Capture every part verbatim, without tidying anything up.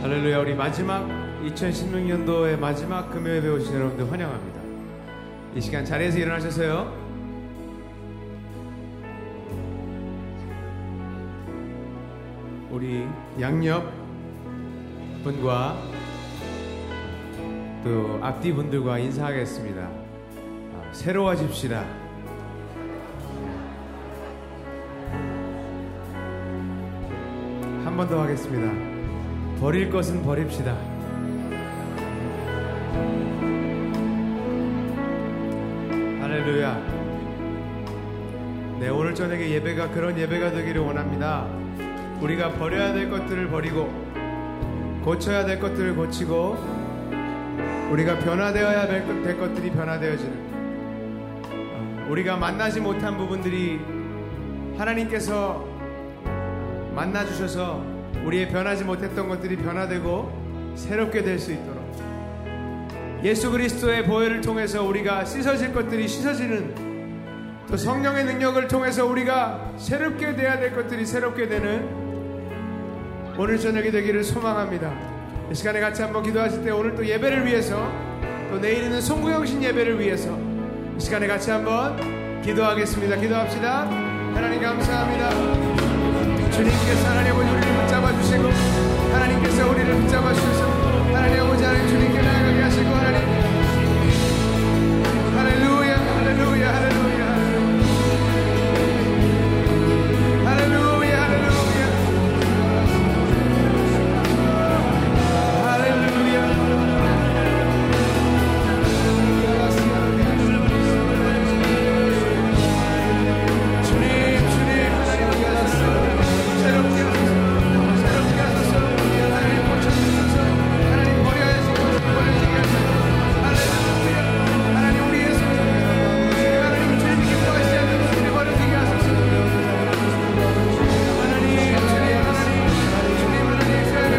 할렐루야. 우리 마지막 이천십육 년도의 마지막 금요예배 오신 여러분들 환영합니다. 이 시간 자리에서 일어나셔서요, 우리 양옆 분과 또 앞뒤 분들과 인사하겠습니다. 새로워집시다. 한 번 더 하겠습니다. 버릴 것은 버립시다. 할렐루야. 네, 오늘 저녁에 예배가 그런 예배가 되기를 원합니다. 우리가 버려야 될 것들을 버리고 고쳐야 될 것들을 고치고 우리가 변화되어야 될 것들이 변화되어지는, 우리가 만나지 못한 부분들이 하나님께서 만나주셔서 우리의 변하지 못했던 것들이 변화되고 새롭게 될 수 있도록, 예수 그리스도의 보혈을 통해서 우리가 씻어질 것들이 씻어지는, 또 성령의 능력을 통해서 우리가 새롭게 돼야 될 것들이 새롭게 되는 오늘 저녁이 되기를 소망합니다. 이 시간에 같이 한번 기도하실 때, 오늘 또 예배를 위해서, 또 내일 있는 송구영신 예배를 위해서 이 시간에 같이 한번 기도하겠습니다. 기도합시다. 하나님 감사합니다. 주님께서 하나님 아버지 우리를 붙잡아 주시고, 하나님께서 우리를 붙잡아 주셔서 하나님 아버지 하나님 주님께 나아가게 하시고, 하나님 할렐루야 할렐루야 할렐루야 할렐루야 할렐루야 주님 주님 하나님 새롭게 새롭게 하소서. 하나님 고쳐주소서. 하나님 버려야 할 것을 버려지게 하소서. 할렐루야. 하나님 우리의 하나님 주님 기뻐하시지 않는 것을 버려지게 하소서. 하나님 주님 하나님 주님 하나님 사랑을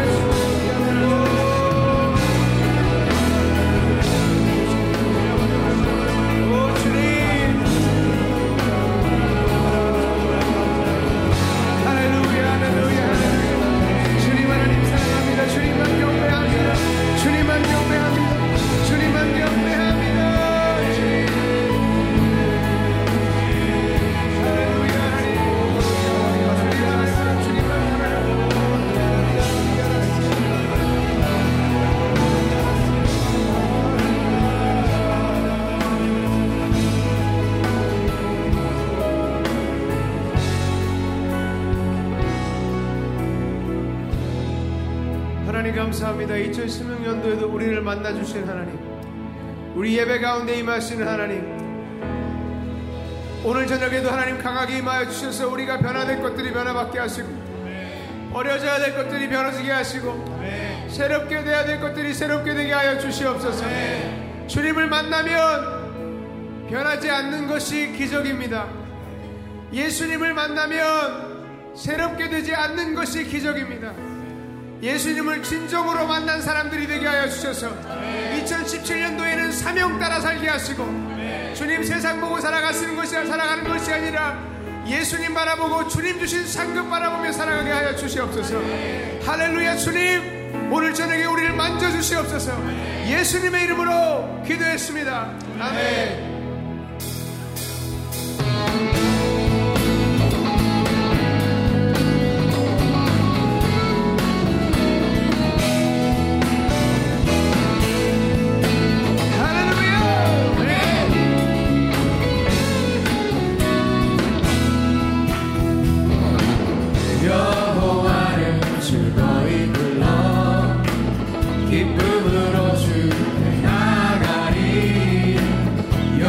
오 주님 할렐루야 할렐루야 주님 하나님 사랑합니다. 주님만 경배합니다. 주님만 경배합니다. 주님만 경배합니다. 할렐루야 하나님 주님만 하나님 감사합니다. 이천십육 년도에도 우리를 만나주신 하나님, 우리 예배 가운데 임하시는 하나님, 오늘 저녁에도 하나님 강하게 임하여 주셔서 우리가 변화될 것들이 변화받게 하시고, 어려져야 될 것들이 변화지게 하시고, 새롭게 돼야 될 것들이 새롭게 되게 하여 주시옵소서. 주님을 만나면 변하지 않는 것이 기적입니다. 예수님을 만나면 새롭게 되지 않는 것이 기적입니다. 예수님을 진정으로 만난 사람들이 되게 하여 주셔서 이천십칠 년도에는 사명 따라 살게 하시고, 주님 세상 보고 살아가시는 것이 살아가는 것이 아니라 예수님 바라보고 주님 주신 상급 바라보며 살아가게 하여 주시옵소서. 할렐루야. 주님 오늘 저녁에 우리를 만져주시옵소서. 예수님의 이름으로 기도했습니다. 아멘. 여호와를 즐거이 불러 기쁨으로 주께 나가리.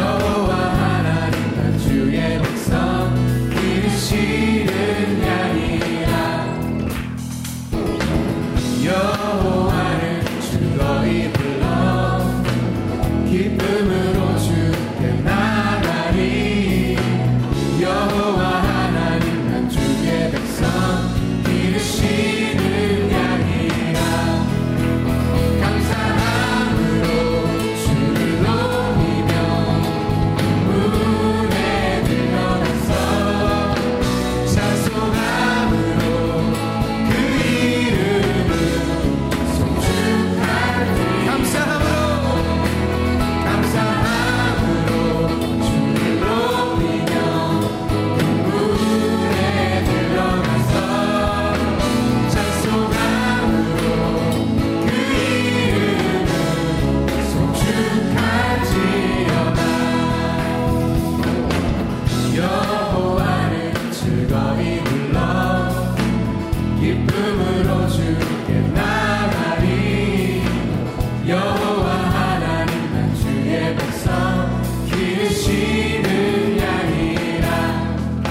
기쁨으로 주께 나가리. 여호와 하나님 난 주의 백성 기르시는 양이라.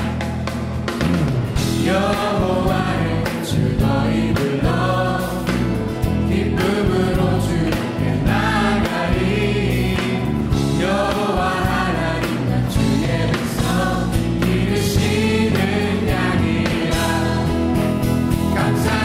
여호와의 빛을 너희 불러 기쁨으로 주께 나가리. 여호와 하나님 난 주의 백성 기르시는 양이라. 감사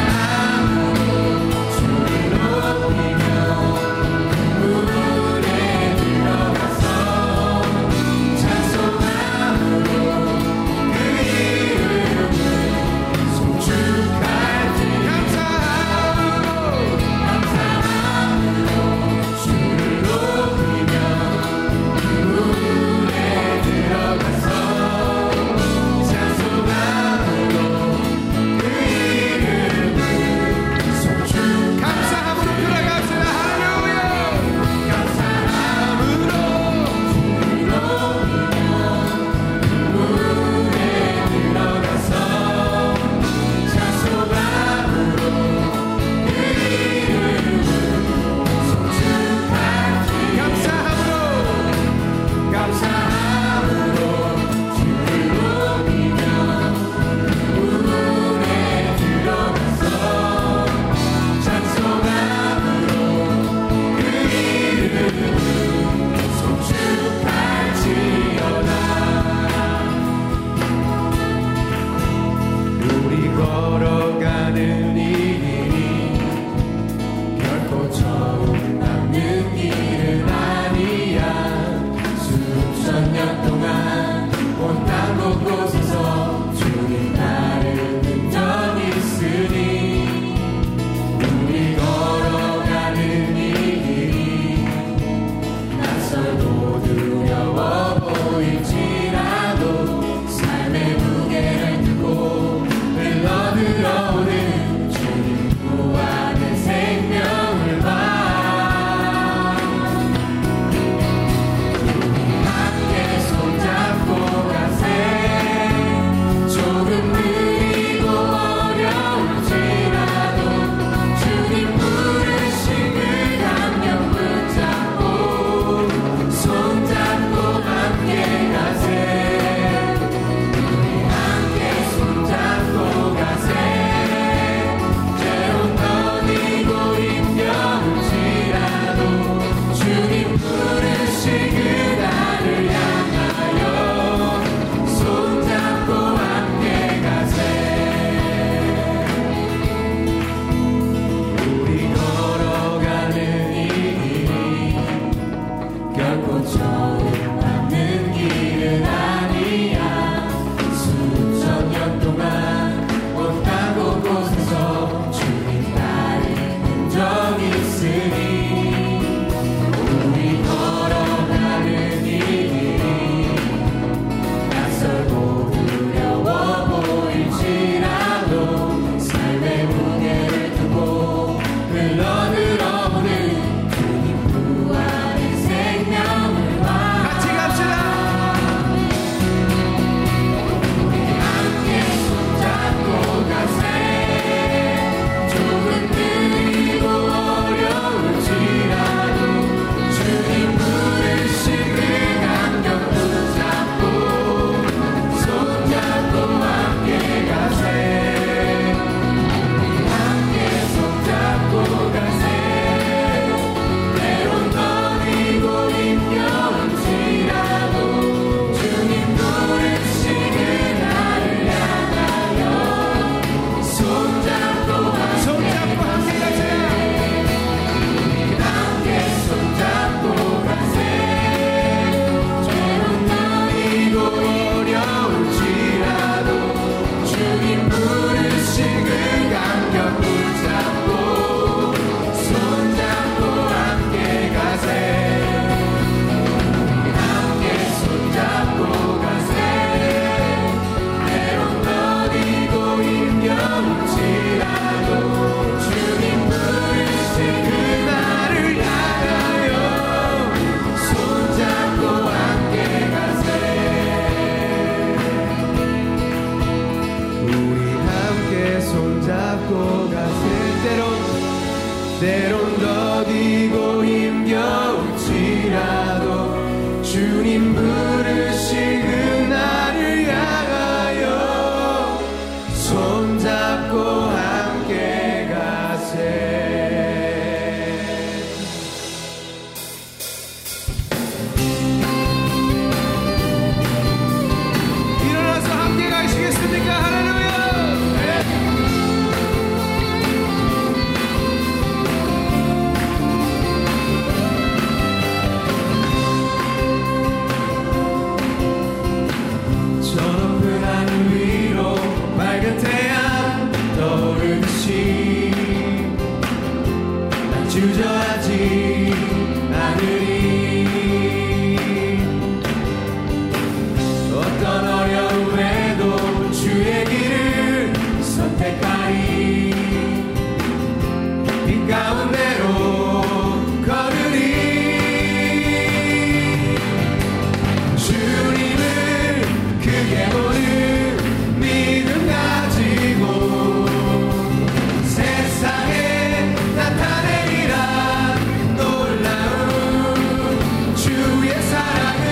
손잡고 가세 때론 때론 더디고 힘겨울지라도 주님 부르시는 나를 향하여 손잡고 함께 가세. 일어나서 함께 가시겠습니까? 할렐루야. 저 높은 하늘 위로 맑은 태양 떠오르듯이 난 주저하지 않으리. 어떤 어려움에도 주의 길을 선택하리. 빛 가운데로 걸으리. 주님을 크게 보는 믿음 가지고 세상에 나타내리라. 놀라운 주의 사랑을.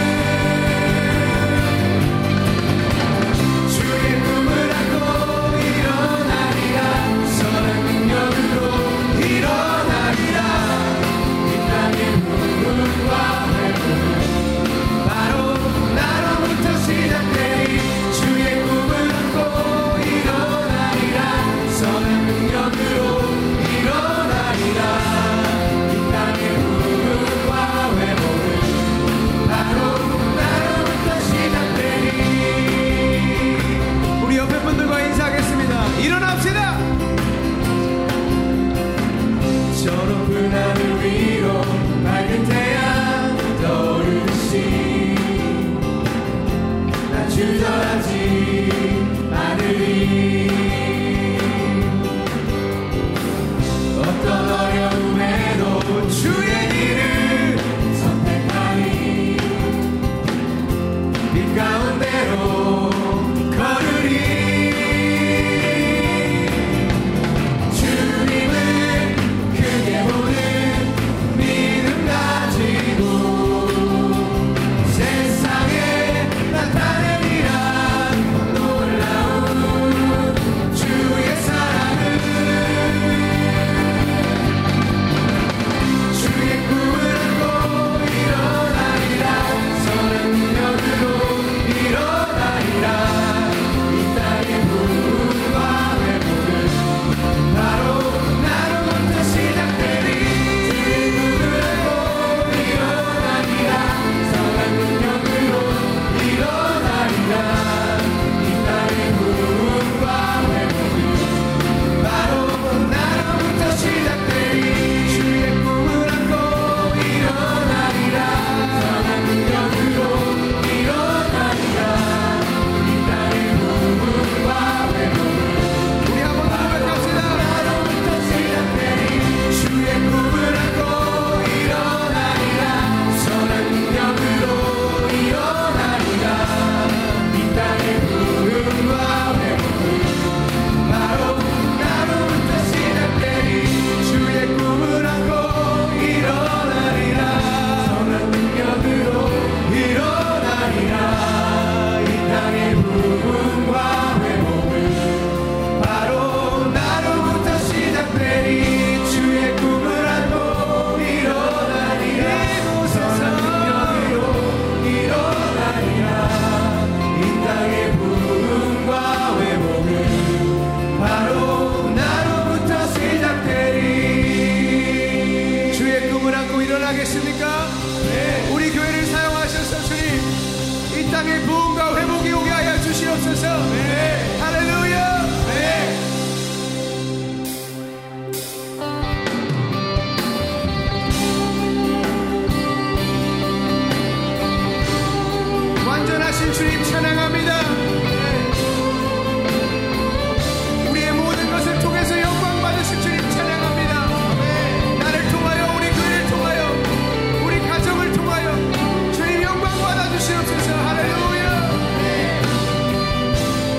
주의 꿈을 안고 일어나리라. 선한 능력으로 일어나리라. 이 땅의 부흥과 회복은 바로 나로부터 시작되리. 주의 꿈을 안고 일어나리라. 선한 능력으로 일어나리라. 이 땅의 부흥과 회복은 바로 나로부터 시작되리. 우리 옆에 분들과 인사하겠습니다. 일어납시다. 저 높은 하늘 위로 맑은 태양 떠오르듯이 난 주저하지 않으리. 어떤 어려움에도 주의 길을 선택하리. 빛 가운데로 걸으리. 주님을 크게 보는 믿음 가지고 세상에 나타내리라. 놀라운 주의 사랑을. 주의 꿈을 안고 일어나리라. 선한 능력으로 일어나리라. 이 땅의 부흥과 회복은 바로 나로부터 시작되리. 주의 꿈을 안고 일어나리라. 선한 능력으로 일어나리라. 이 땅의 부흥과 회복은 바로 나로부터 시작되리. 주의 꿈을 안고 일어나리라. 선한 능력으로 일어나리라. 이 땅의 부흥과 회복은 우리 한번 고백합시다. 나로부터 시작되리. 주의 꿈을 안고 일어나리라. 선한 능력으로 일어나리라. 이 땅의 부흥과 회복은 바로 나로부터 시작되리. 주의 꿈을 안고 일어나리라. 선한 능력으로 일어나리라. 이 땅의 부흥과 회복은 바로 나로부터 시작되리. 주의 꿈을 안고 일어나리라. 선한 능력으로 일어나리라. 이 땅의 부흥과 회복은 바로 나로부터 시작되리. 주의 꿈을 안고 일어나겠습니까? 네. 우리 교회를 사용하셔서 주님 이 땅의 부흥과 회복이 오게 하여 주시옵소서. 네. 할렐루야. 네. 완전하신 주님 찬양합니다. 네. 우리의 모든 것을 통해서 영광 받으신 주님 찬양합니다. 네. 나를 통하여 우리 교회를 통하여 우리 가정을 통하여 주님 영광 받아주시옵소서. 할렐루야. 네.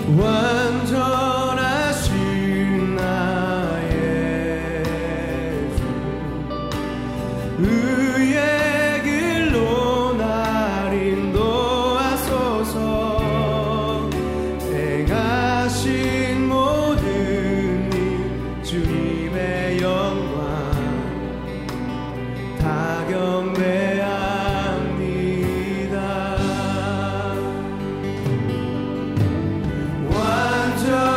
완전하신 나의 주 의의 길로 날 인도하소서 행하신 모든 일 주님의 영광 다 경배합니다. 완전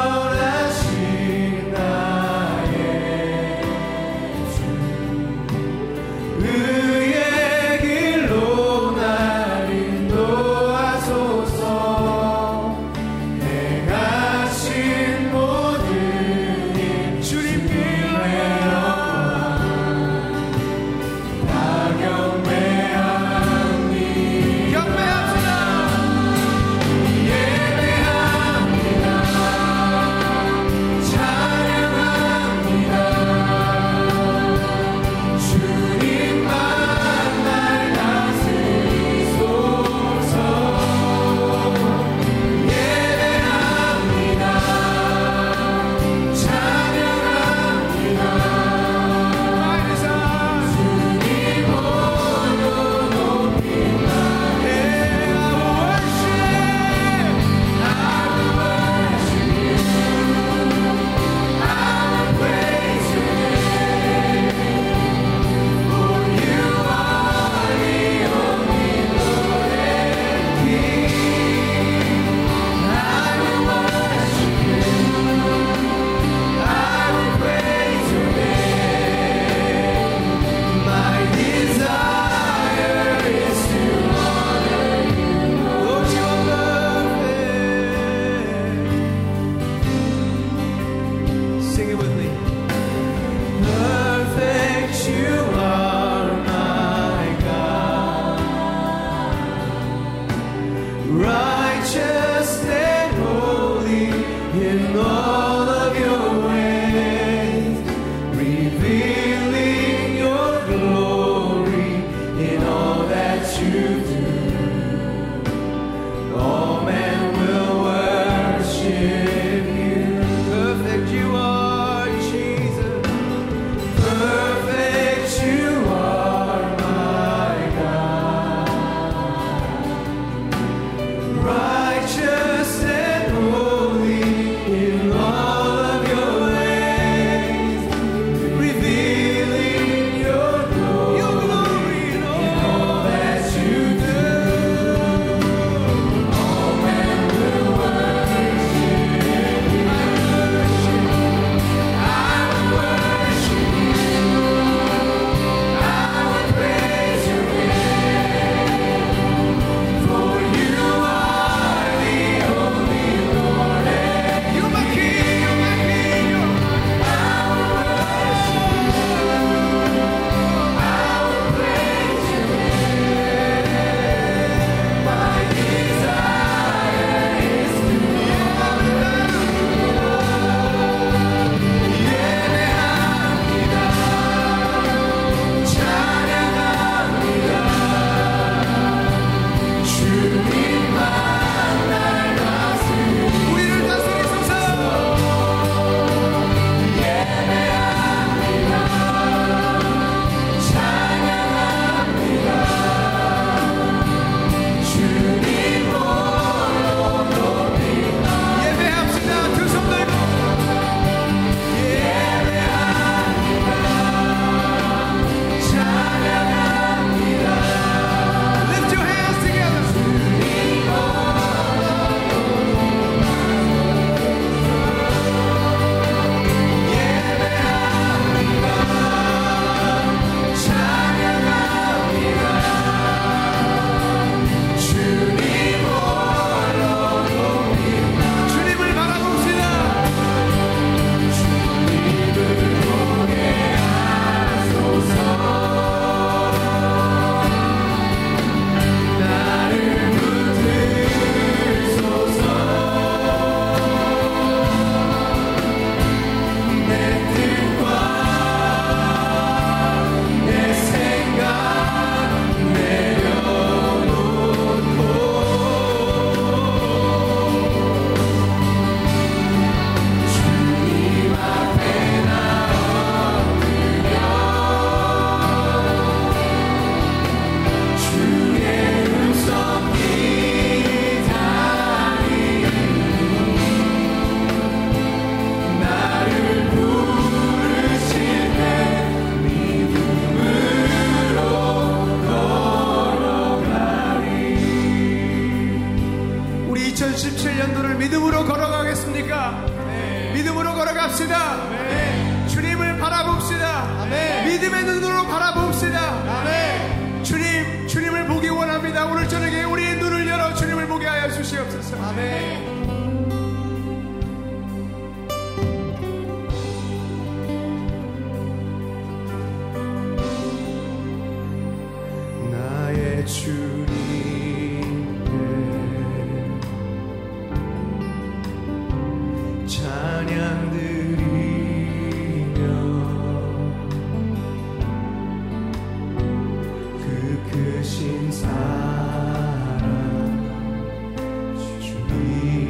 이천십칠 년도를 믿음으로 걸어가겠습니까? 믿음으로 걸어갑시다. 주님을 바라봅시다. 믿음의 눈으로 바라봅시다. 주님, 주님을 보기 원합니다. 오늘 저녁에 우리의 눈을 열어 주님을 보게 하여 주시옵소서. 아멘. 나의 주님께 찬양 드리며 그 크신 사랑 주님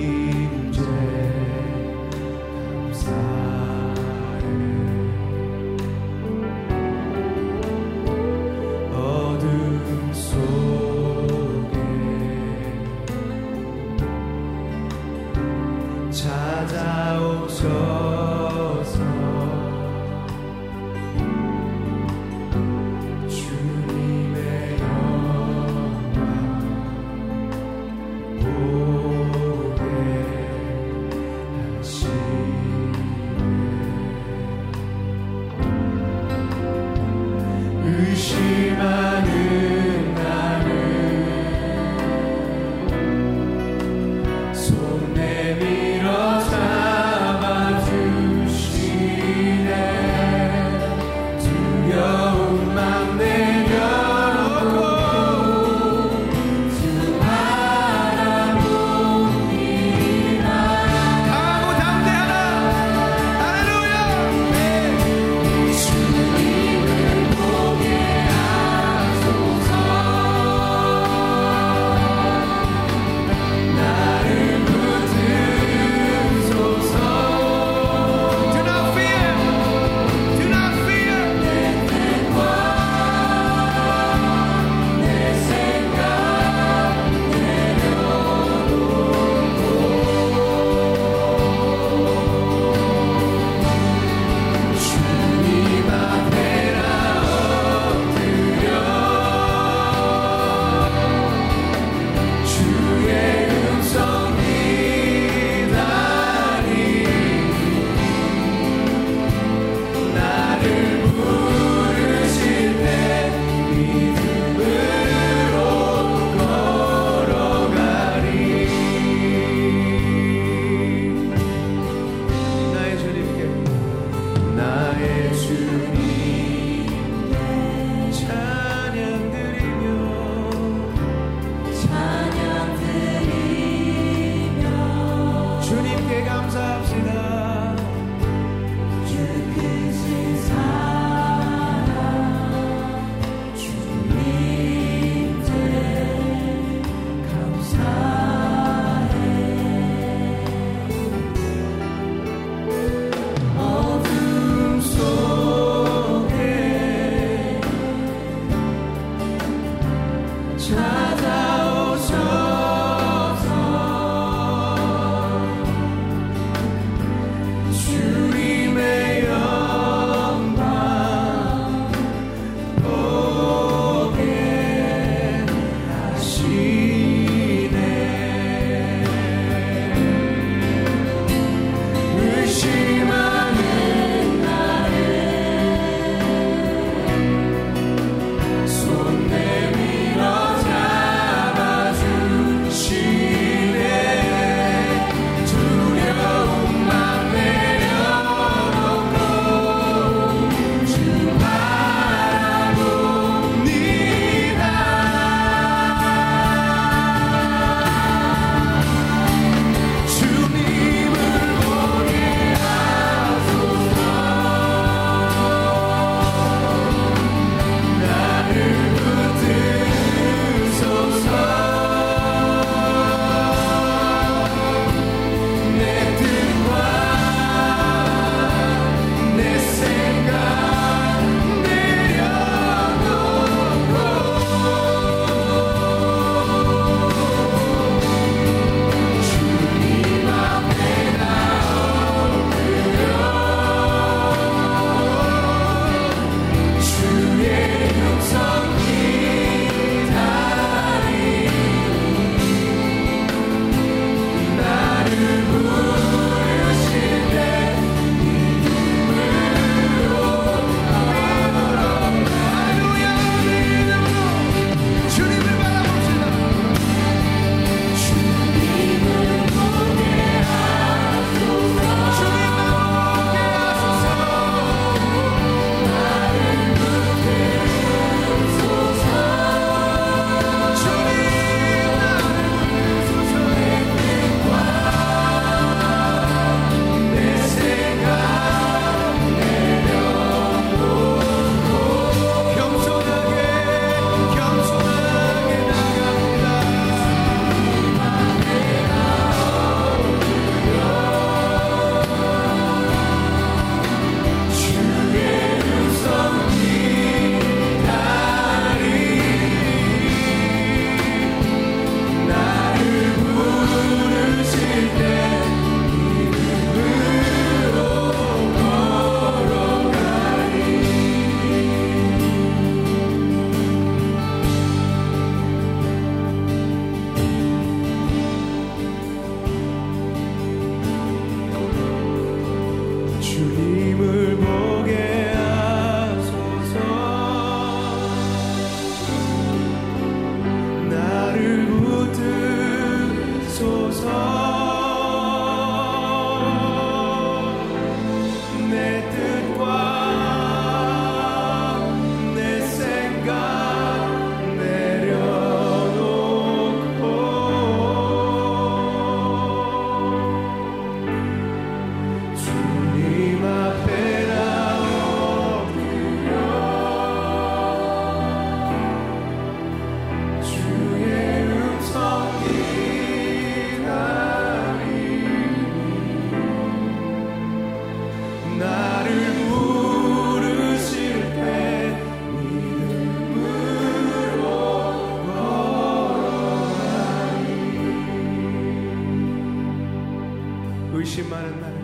의심 많은 날,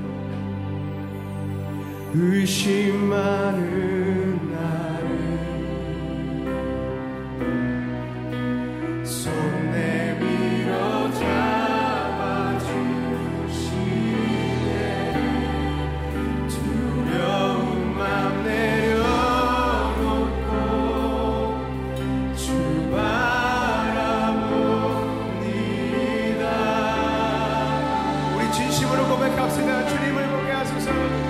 의심 많은 날을 손 내밀어 잡아주시네. 두려운 맘 내려놓고 주 바라봅니다. 우리 진심으로 고백합시다. 주님을 보게 하소서.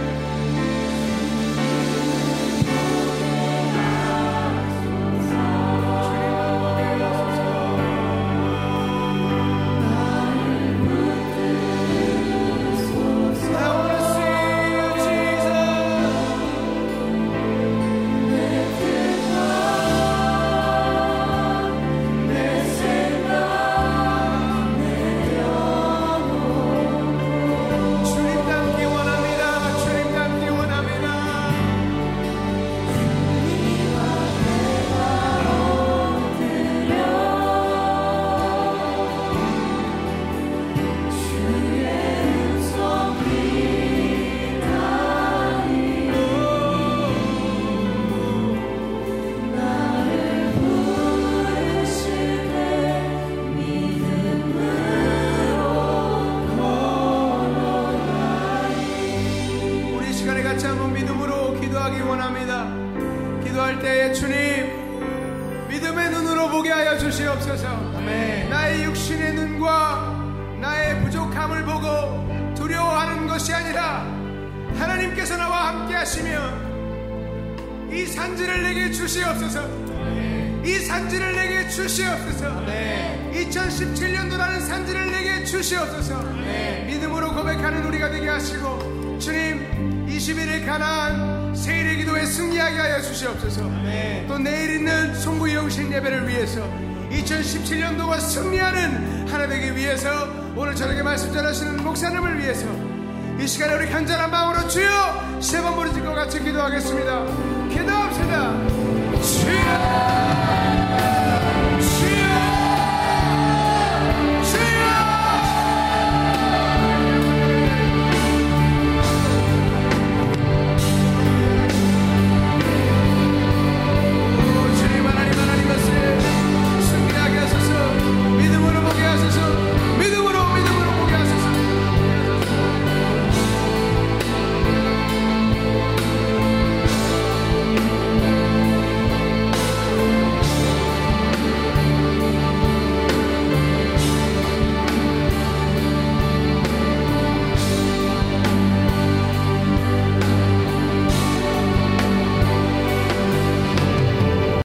기도할 때에 주님 믿음의 눈으로 보게 하여 주시옵소서. 아멘. 나의 육신의 눈과 나의 부족함을 보고 두려워하는 것이 아니라 하나님께서 나와 함께 하시면 이 산지를 내게 주시옵소서. 아멘. 이 산지를 내게 주시옵소서. 아멘. 이천십칠 년도라는 산지를 내게 주시옵소서. 아멘. 믿음으로 고백하는 우리가 되게 하시고 주님 이십 일의 가나안 세일의 기도에 승리하게 하여 주시옵소서. 아멘. 또 내일 있는 송구 영신 예배를 위해서 이천십칠 년도가 승리하는 하나 되기 위해서 오늘 저녁에 말씀 전하시는 목사님을 위해서 이 시간에 우리 간절한 마음으로 주여 세 번 부르짖고 같이 기도하겠습니다. 기도합시다. 주여